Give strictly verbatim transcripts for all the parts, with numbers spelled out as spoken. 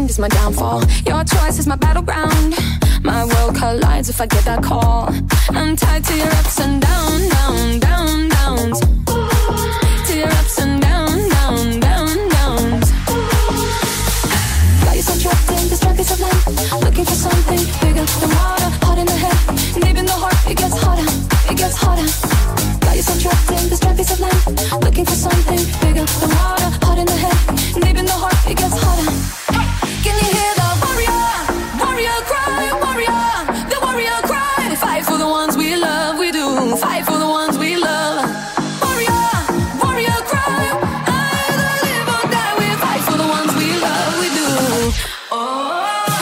mind is my downfall. Your choice is my battleground. My world collides if I get that call. I'm tied to your ups and down, down, down, downs. To your ups and down, down, down, downs. Got you so trapped in this junkies of life, looking for something bigger than water. Hot in the head, deep in the heart, it gets hotter, it gets hotter. Got you so trapped in this junkies of life, looking for something bigger than water. Hot in the head, deep in the heart, it gets hotter. Can you hear the warrior, warrior cry, warrior, the warrior cry? We fight for the ones we love, we do. Fight for the ones we love. Warrior, warrior cry, either live or die. We fight for the ones we love, we do. Oh.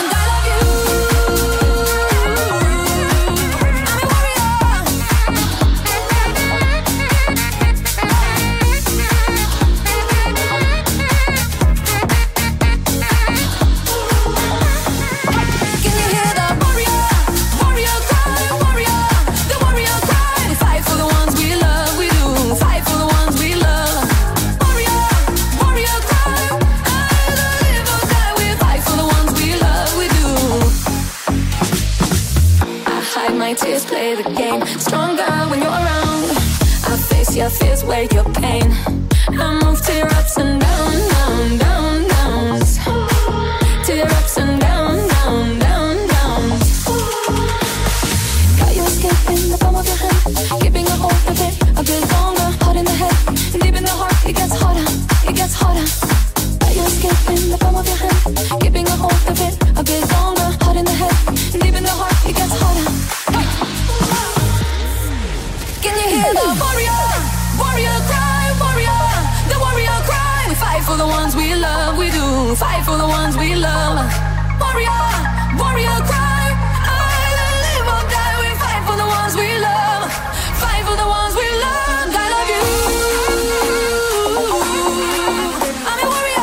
Tears play the game stronger when you're around. I face your fears, wear your pain. I move to your ups and down, down, down, downs. To your ups and down, down, down, downs. Got you escaping the palm of your hand, keeping a hold of it a bit longer. Hot in the head, deep in the heart, it gets hotter, it gets hotter. Got you escaping the palm of your hand, keeping a hold of it a bit longer. Hot in the head, deep in the heart, it gets hotter. Can you hear the warrior, warrior cry, warrior, the warrior cry? We fight for the ones we love, we do. Fight for the ones we love. Warrior, warrior cry, either live or die. We fight for the ones we love. Fight for the ones we love. I love you. I'm a warrior.